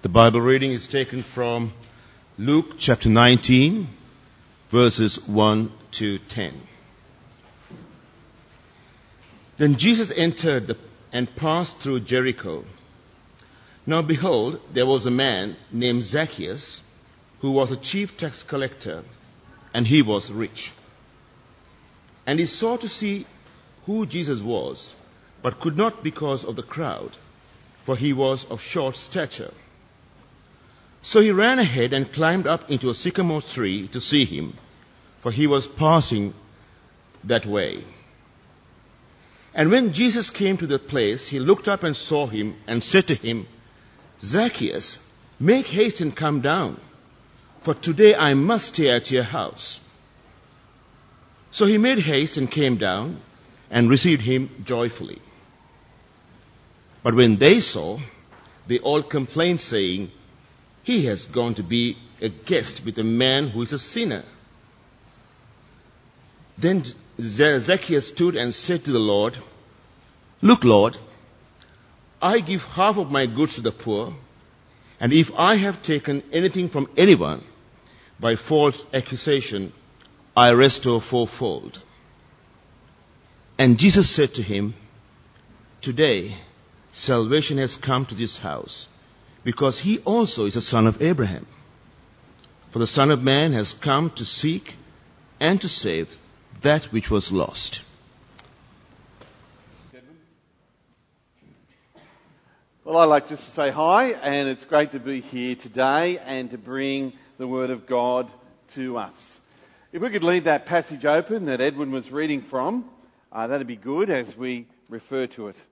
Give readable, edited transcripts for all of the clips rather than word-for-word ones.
The Bible reading is taken from Luke chapter 19, verses 1 to 10. Then Jesus entered and passed through Jericho. Now behold, there was a man named Zacchaeus, who was a chief tax collector, and he was rich. And he sought to see who Jesus was, but could not because of the crowd, for he was of short stature. So he ran ahead and climbed up into a sycamore tree to see him, for he was passing that way. And when Jesus came to the place, he looked up and saw him and said to him, Zacchaeus, make haste and come down, for today I must stay at your house. So he made haste and came down and received him joyfully. But when they saw, they all complained, saying, he has gone to be a guest with a man who is a sinner. Then Zacchaeus stood and said to the Lord, Look, Lord, I give half of my goods to the poor, and if I have taken anything from anyone by false accusation, I restore fourfold. And Jesus said to him, Today salvation has come to this house, because he also is a son of Abraham. For the Son of Man has come to seek and to save that which was lost. Well, I'd like just to say hi, and it's great to be here today and to bring the Word of God to us. If we could leave that passage open that Edwin was reading from, that'd be good as we refer to it.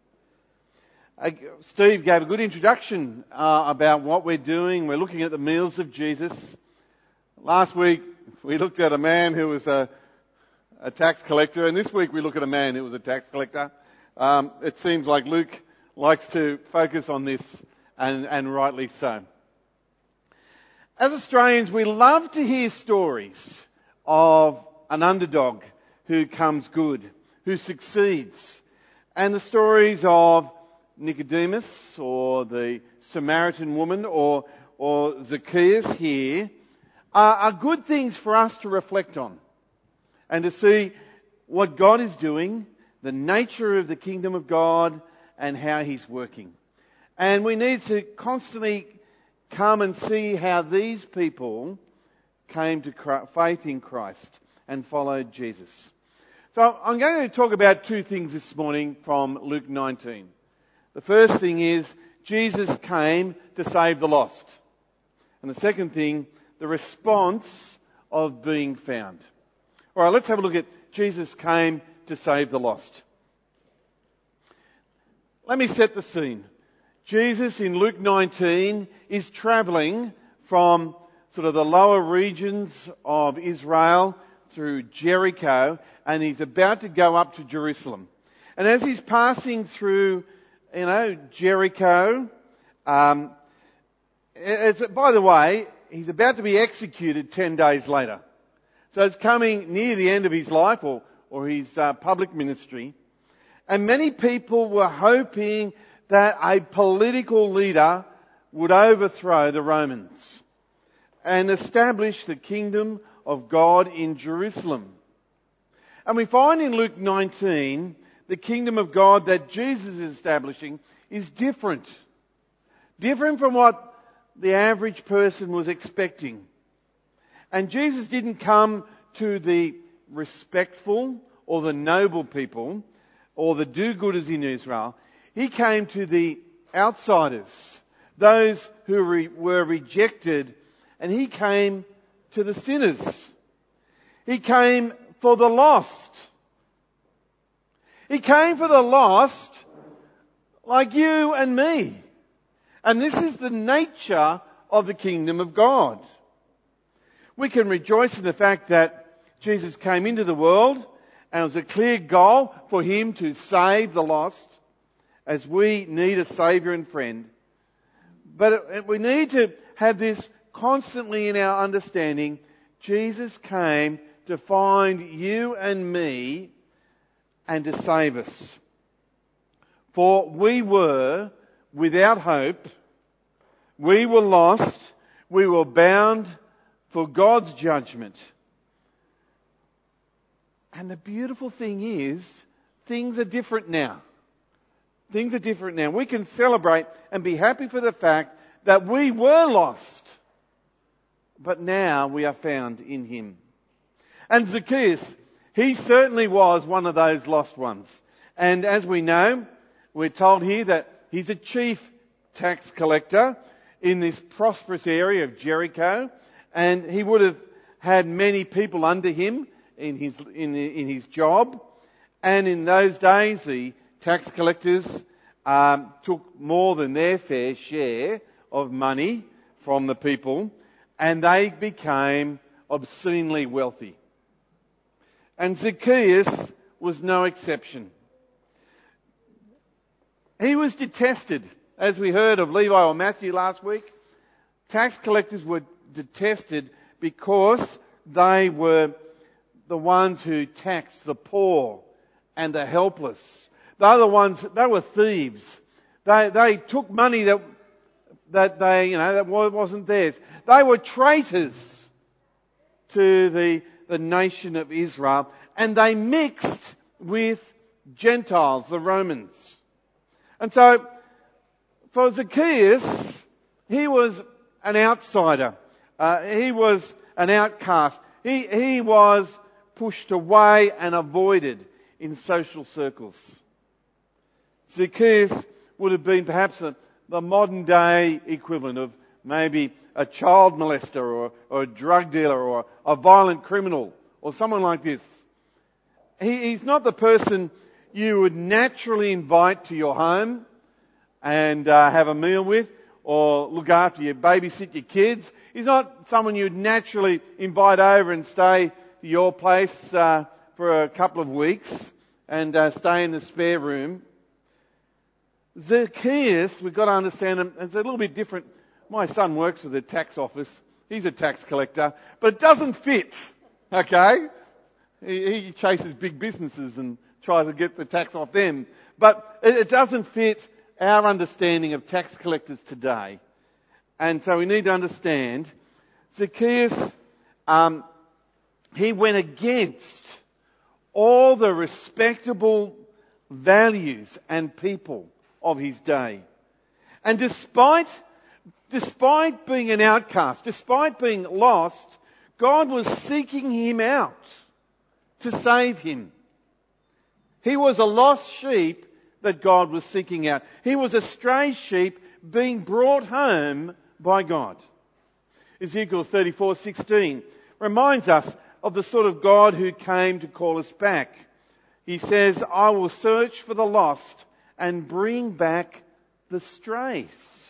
Steve gave a good introduction about what we're doing. We're looking at the meals of Jesus. Last week we looked at a man who was a tax collector, and this week we look at a man who was a tax collector. It seems like Luke likes to focus on this, and rightly so. As Australians, we love to hear stories of an underdog who comes good, who succeeds, and the stories of Nicodemus or the Samaritan woman or Zacchaeus here are good things for us to reflect on and to see what God is doing, the nature of the kingdom of God, and how He's working. And we need to constantly come and see how these people came to faith in Christ and followed Jesus. So I'm going to talk about two things this morning from Luke 19. The first thing is Jesus came to save the lost. And the second thing, the response of being found. All right, let's have a look at Jesus came to save the lost. Let me set the scene. Jesus in Luke 19 is travelling from sort of the lower regions of Israel through Jericho, and he's about to go up to Jerusalem. And as he's passing through Jericho, by the way, he's about to be executed 10 days later. So it's coming near the end of his life or his public ministry. And many people were hoping that a political leader would overthrow the Romans and establish the kingdom of God in Jerusalem. And we find in Luke 19, the kingdom of God that Jesus is establishing is different. Different from what the average person was expecting. And Jesus didn't come to the respectful or the noble people or the do-gooders in Israel. He came to the outsiders, those who were rejected, and he came to the sinners. He came for the lost. He came for the lost like you and me. And this is the nature of the kingdom of God. We can rejoice in the fact that Jesus came into the world and it was a clear goal for Him to save the lost, as we need a Saviour and friend. But we need to have this constantly in our understanding. Jesus came to find you and me and to save us. For we were without hope, We were lost. We were bound for God's judgment. And the beautiful thing is, things are different now. Things are different now. We can celebrate and be happy for the fact that we were lost, but now we are found in Him. And Zacchaeus, he certainly was one of those lost ones. And as we know, we're told here that he's a chief tax collector in this prosperous area of Jericho, and he would have had many people under him in his job. And in those days, the tax collectors took more than their fair share of money from the people, and they became obscenely wealthy. And Zacchaeus was no exception. He was detested. As we heard of Levi or Matthew last week, tax collectors were detested because they were the ones who taxed the poor and the helpless. They were thieves. They took money that wasn't theirs. They were traitors to the nation of Israel, and they mixed with Gentiles, the Romans. And so, for Zacchaeus, he was an outsider. He was an outcast. He was pushed away and avoided in social circles. Zacchaeus would have been perhaps the modern day equivalent of maybe a child molester or a drug dealer or a violent criminal or someone like this. He's not the person you would naturally invite to your home and have a meal with, or look after you, babysit your kids. He's not someone you'd naturally invite over and stay at your place for a couple of weeks and stay in the spare room. Zacchaeus, we've got to understand him, it's a little bit different. My son works for the tax office. He's a tax collector, but it doesn't fit, okay? He chases big businesses and tries to get the tax off them. But it doesn't fit our understanding of tax collectors today. And so we need to understand, Zacchaeus, he went against all the respectable values and people of his day. And despite being an outcast, despite being lost, God was seeking him out to save him. He was a lost sheep that God was seeking out. He was a stray sheep being brought home by God. Ezekiel 34:16 reminds us of the sort of God who came to call us back. He says, I will search for the lost and bring back the strays.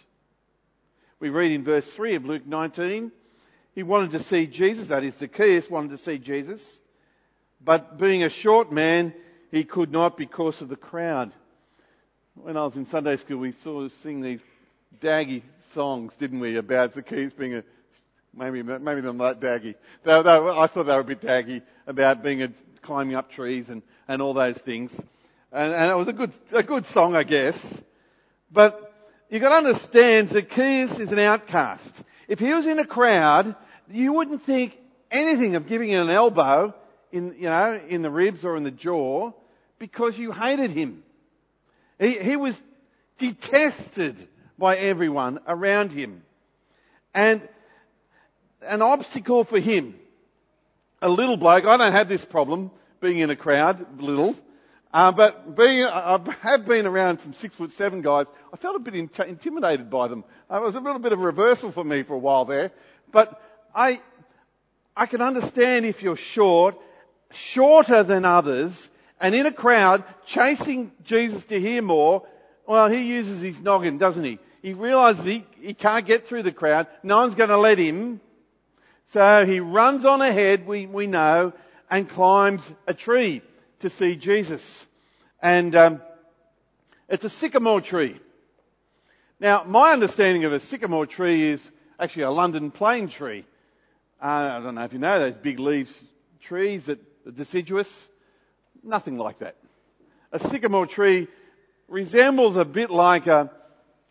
We read in verse 3 of Luke 19, he wanted to see Jesus, that is Zacchaeus wanted to see Jesus, but being a short man, he could not because of the crowd. When I was in Sunday school, we sort of sing these daggy songs, didn't we, about Zacchaeus being maybe they're not daggy. I thought they were a bit daggy about climbing up trees and all those things. And it was a good song, I guess. But you've got to understand, Zacchaeus is an outcast. If he was in a crowd, you wouldn't think anything of giving him an elbow in the ribs or in the jaw because you hated him. He was detested by everyone around him. And an obstacle for him, a little bloke, I don't have this problem being in a crowd, little, but I have been around some 6'7" guys. I felt a bit intimidated by them. It was a little bit of a reversal for me for a while there. But I can understand if you're shorter than others, and in a crowd, chasing Jesus to hear more, well, he uses his noggin, doesn't he? He realizes he can't get through the crowd. No one's going to let him. So he runs on ahead, we know, and climbs a tree to see Jesus. And it's a sycamore tree. Now, my understanding of a sycamore tree is actually a London plane tree. I don't know if you know those big leaves trees that are deciduous. Nothing like that. A sycamore tree resembles a bit like a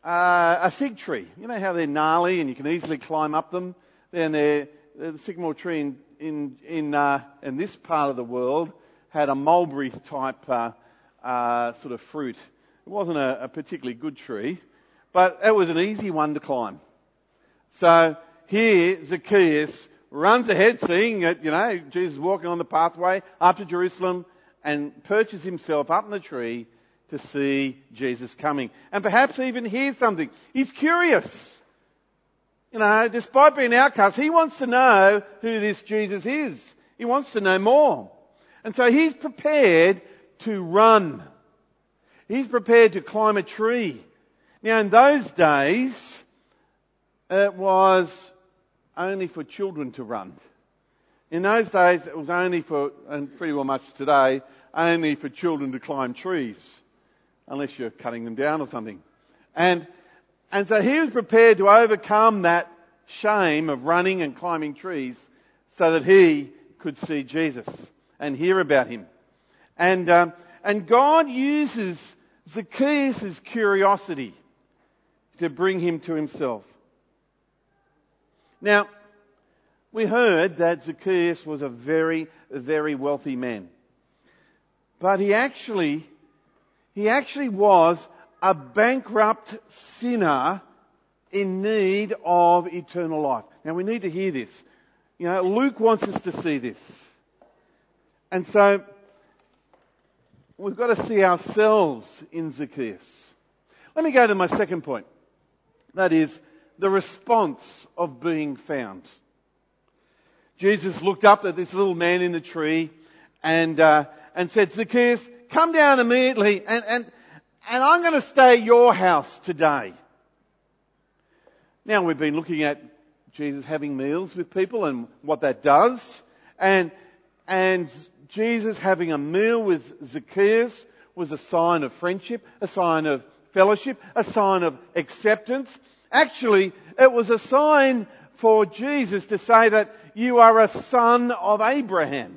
a fig tree. You know how they're gnarly and you can easily climb up them? Then the sycamore tree in this part of the world had a mulberry type sort of fruit. It wasn't a particularly good tree, but it was an easy one to climb. So here Zacchaeus runs ahead, seeing that, Jesus is walking on the pathway up to Jerusalem, and perches himself up in the tree to see Jesus coming. And perhaps even hear something. He's curious. Despite being outcast, he wants to know who this Jesus is. He wants to know more. And so he's prepared to run. He's prepared to climb a tree. Now in those days, it was only for children to run. In those days, it was only for, and pretty well much today, only for children to climb trees. Unless you're cutting them down or something. And so he was prepared to overcome that shame of running and climbing trees so that he could see Jesus and hear about him. And God uses Zacchaeus' curiosity to bring him to himself. Now, we heard that Zacchaeus was a very, very wealthy man. But he actually was a bankrupt sinner in need of eternal life. Now we need to hear this. Luke wants us to see this. And so, we've got to see ourselves in Zacchaeus. Let me go to my second point. That is, the response of being found. Jesus looked up at this little man in the tree and said, Zacchaeus, come down immediately and I'm going to stay at your house today. Now we've been looking at Jesus having meals with people and what that does. And Jesus having a meal with Zacchaeus was a sign of friendship, a sign of fellowship, a sign of acceptance. Actually, it was a sign for Jesus to say that you are a son of Abraham.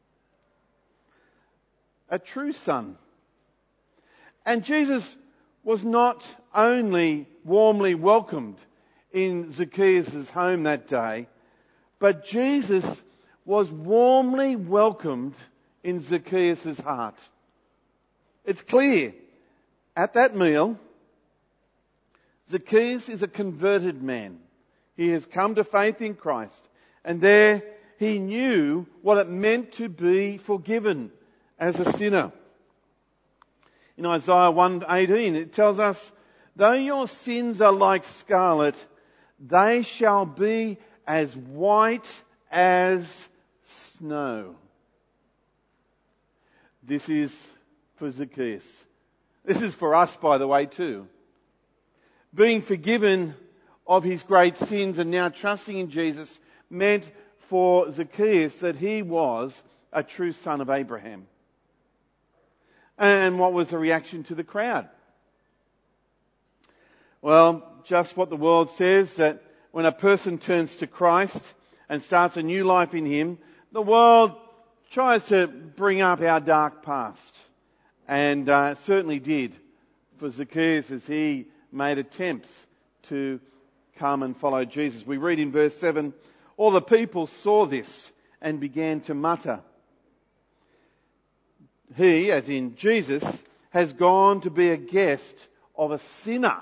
A true son. And Jesus was not only warmly welcomed in Zacchaeus' home that day, but Jesus was warmly welcomed in Zacchaeus' heart. It's clear, at that meal, Zacchaeus is a converted man. He has come to faith in Christ. And there he knew what it meant to be forgiven as a sinner. In Isaiah 1:18 it tells us, though your sins are like scarlet, they shall be as white as snow. This is for Zacchaeus. This is for us, by the way, too. Being forgiven of his great sins and now trusting in Jesus meant for Zacchaeus that he was a true son of Abraham. And what was the reaction to the crowd? Well, just what the world says, that when a person turns to Christ and starts a new life in him, the world tries to bring up our dark past. And certainly did for Zacchaeus as he made attempts to come and follow Jesus. We read in verse 7, all the people saw this and began to mutter. He, as in Jesus, has gone to be a guest of a sinner.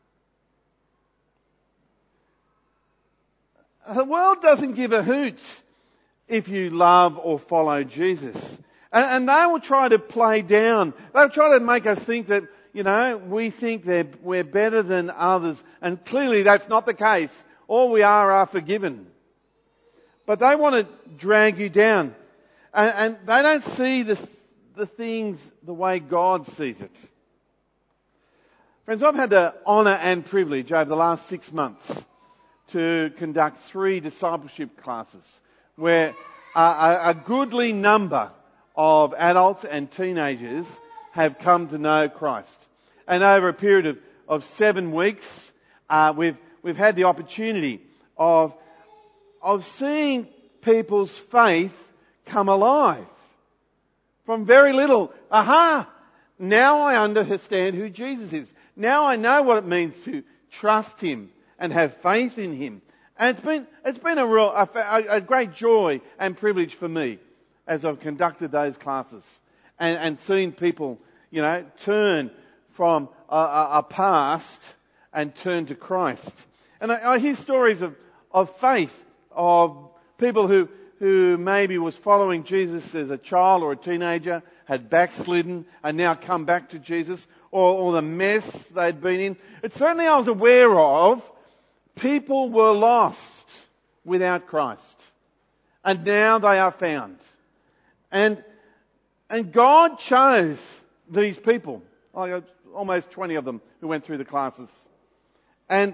The world doesn't give a hoot if you love or follow Jesus. And they will try to play down. They'll try to make us think that, we think we're better than others. And clearly that's not the case. All we are forgiven. But they want to drag you down. And they don't see the things the way God sees it. Friends, I've had the honour and privilege over the last 6 months to conduct 3 discipleship classes where a goodly number of adults and teenagers have come to know Christ. And over a period of 7 weeks, we've had the opportunity of seeing people's faith come alive. From very little, now I understand who Jesus is. Now I know what it means to trust Him and have faith in Him. And it's been a great joy and privilege for me as I've conducted those classes and seen people, turn from a past and turn to Christ. And I hear stories of faith, of people who maybe was following Jesus as a child or a teenager, had backslidden and now come back to Jesus, or the mess they'd been in. It's certainly I was aware of people were lost without Christ. And now they are found. And God chose these people. Almost 20 of them who went through the classes. And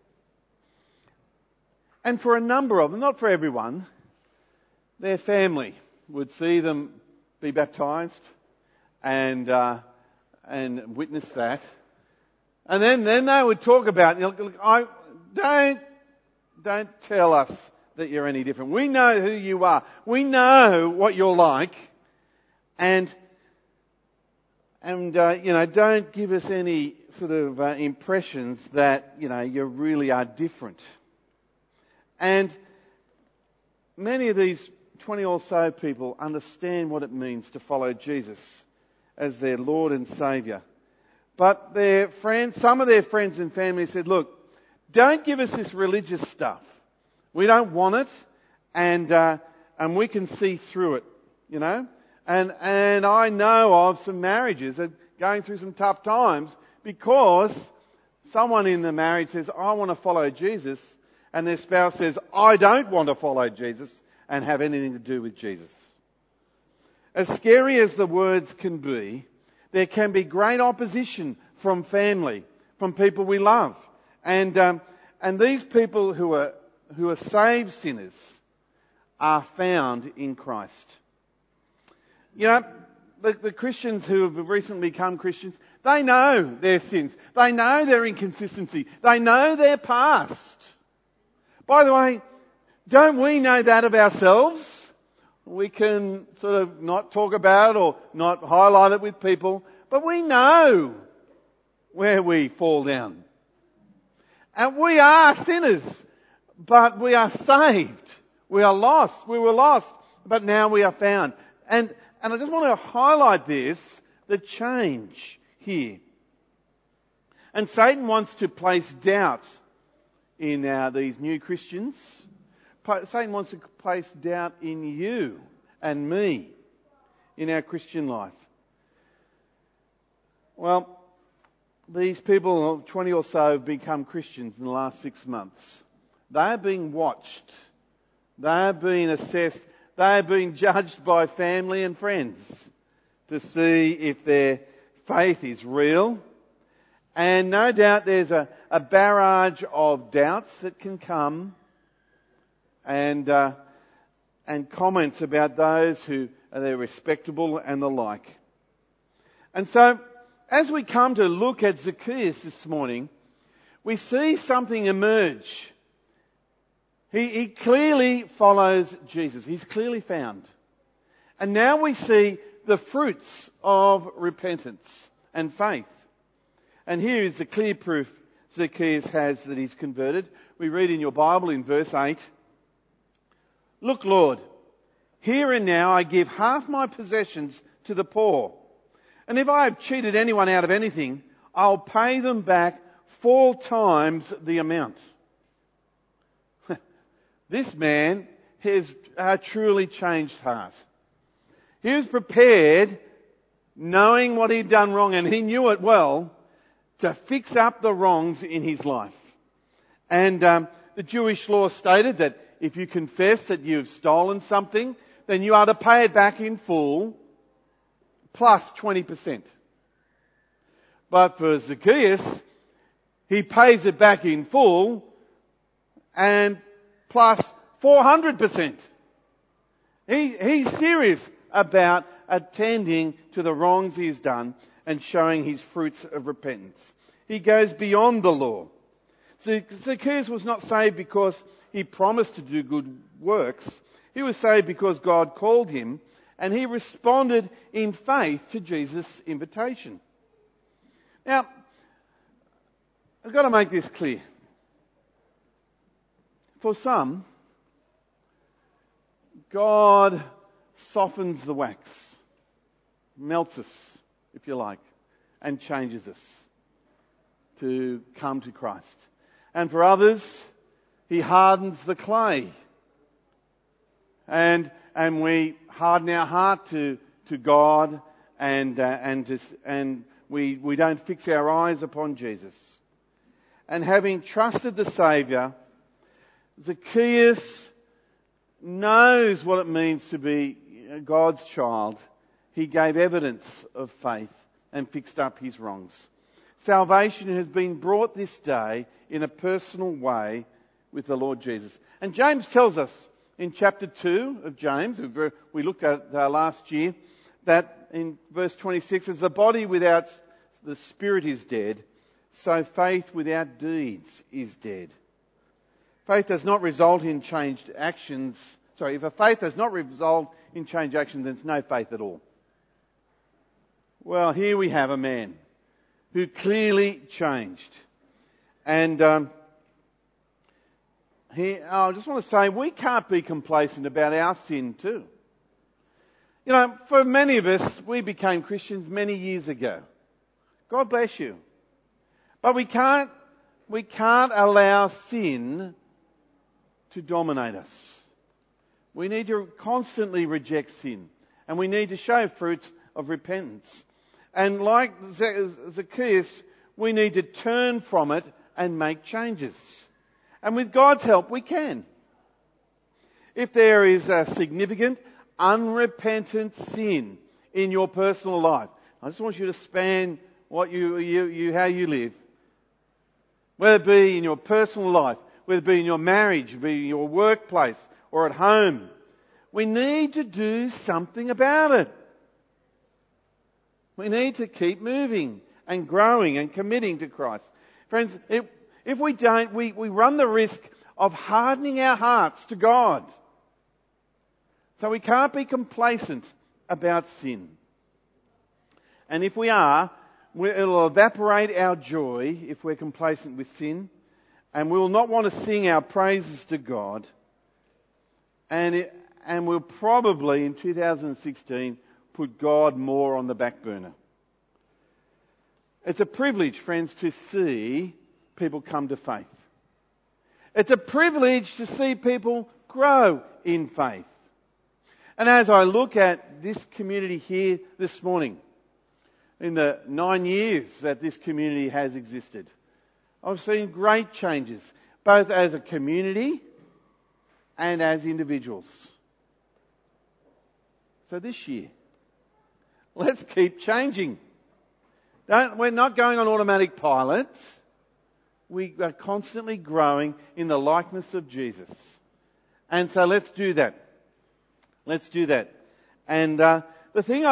for a number of them, not for everyone, their family would see them be baptized and witness that. And then they would talk about, don't tell us that you're any different. We know who you are. We know what you're like. And don't give us any sort of impressions that, you really are different. And many of these 20 or so people understand what it means to follow Jesus as their Lord and Saviour. But some of their friends and family said, look, don't give us this religious stuff. We don't want it, and we can see through it, And I know of some marriages that are going through some tough times because someone in the marriage says, I want to follow Jesus, and their spouse says, I don't want to follow Jesus and have anything to do with Jesus. As scary as the words can be, there can be great opposition from family, from people we love. And these people who are saved sinners are found in Christ. The Christians who have recently become Christians, they know their sins. They know their inconsistency. They know their past. By the way, don't we know that of ourselves? We can sort of not talk about it or not highlight it with people, but we know where we fall down. And we are sinners, but we are saved. We are lost. We were lost, but now we are found. And I just want to highlight the change here. And Satan wants to place doubt in these new Christians. Satan wants to place doubt in you and me in our Christian life. Well, these people, 20 or so, have become Christians in the last 6 months. They are being watched. They are being assessed. They are being judged by family and friends to see if their faith is real. And no doubt there's a barrage of doubts that can come and comments about those who are respectable and the like. And so, as we come to look at Zacchaeus this morning, we see something emerge. He clearly follows Jesus. He's clearly found. And now we see the fruits of repentance and faith. And here is the clear proof Zacchaeus has that he's converted. We read in your Bible in verse 8, "Look, Lord, here and now I give half my possessions to the poor. And if I have cheated anyone out of anything, I'll pay them back 4 times the amount." This man has a truly changed heart. He was prepared, knowing what he'd done wrong, and he knew it well, to fix up the wrongs in his life. And the Jewish law stated that if you confess that you've stolen something, then you are to pay it back in full, plus 20%. But for Zacchaeus, he pays it back in full and plus 400%. He's serious about attending to the wrongs he's done and showing his fruits of repentance. He goes beyond the law. Zacchaeus was not saved because he promised to do good works. He was saved because God called him and he responded in faith to Jesus' invitation. Now, I've got to make this clear. For some, God softens the wax, melts us, if you like, and changes us to come to Christ. And for others, He hardens the clay. And we harden our heart to God and we don't fix our eyes upon Jesus. And having trusted the Saviour, Zacchaeus knows what it means to be God's child. He gave evidence of faith and fixed up his wrongs. Salvation has been brought this day in a personal way with the Lord Jesus. And James tells us in chapter 2 of James, we looked at last year, that in verse 26, as the body without the spirit is dead, so faith without deeds is dead. Faith does not result in changed actions. If a faith does not result in changed actions, then it's no faith at all. Well, here we have a man who clearly changed. And I just want to say, we can't be complacent about our sin too. You know, for many of us, we became Christians many years ago. God bless you. But we can't allow sin to dominate us. We need to constantly reject sin. And we need to show fruits of repentance. And like Zacchaeus, we need to turn from it and make changes. And with God's help, we can. If there is a significant, unrepentant sin in your personal life, I just want you to span what how you live. Whether it be in your personal life, whether it be in your marriage, be in your workplace or at home, we need to do something about it. We need to keep moving and growing and committing to Christ. Friends, if we don't, we run the risk of hardening our hearts to God. So we can't be complacent about sin. And if we are, it'll evaporate our joy if we're complacent with sin. And we will not want to sing our praises to God. And we'll probably, in 2016, put God more on the back burner. It's a privilege, friends, to see people come to faith. It's a privilege to see people grow in faith. And as I look at this community here this morning, in the 9 years that this community has existed, I've seen great changes, both as a community and as individuals. So this year, let's keep changing. We're not going on automatic pilot. We are constantly growing in the likeness of Jesus. And so let's do that. Let's do that. And the thing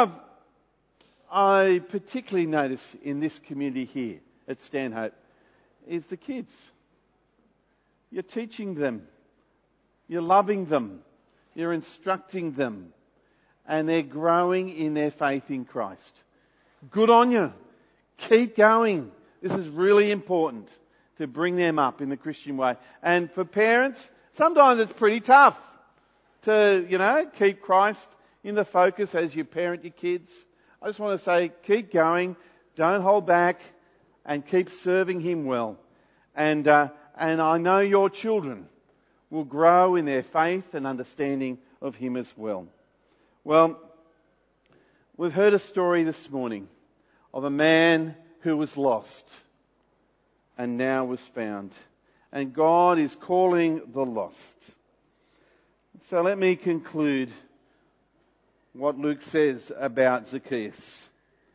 I particularly notice in this community here at Stanhope is the kids. You're teaching them. You're loving them. You're instructing them. And they're growing in their faith in Christ. Good on you. Keep going. This is really important to bring them up in the Christian way. And for parents, sometimes it's pretty tough to, keep Christ in the focus as you parent your kids. I just want to say, keep going. Don't hold back and keep serving Him well. And I know your children will grow in their faith and understanding of Him as well. Well, we've heard a story this morning of a man who was lost and now was found. And God is calling the lost. So let me conclude what Luke says about Zacchaeus.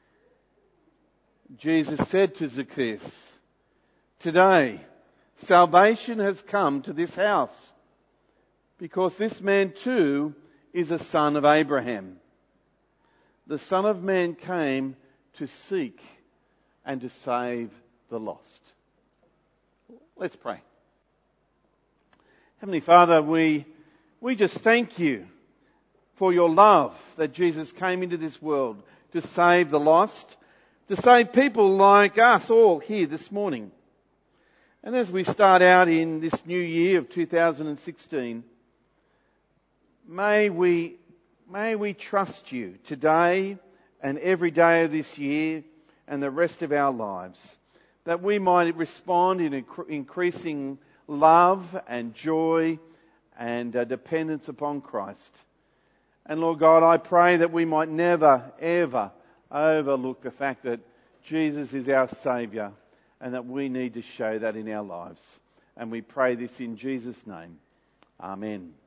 Jesus said to Zacchaeus, "Today, salvation has come to this house, because this man too is a son of Abraham. The Son of Man came to seek and to save the lost." Let's pray. Heavenly Father, we just thank You for Your love that Jesus came into this world to save the lost, to save people like us all here this morning. And as we start out in this new year of 2016, may we trust you today and every day of this year and the rest of our lives, that we might respond in increasing love and joy and dependence upon Christ. And Lord God, I pray that we might never, ever overlook the fact that Jesus is our Saviour and that we need to show that in our lives. And we pray this in Jesus' name. Amen.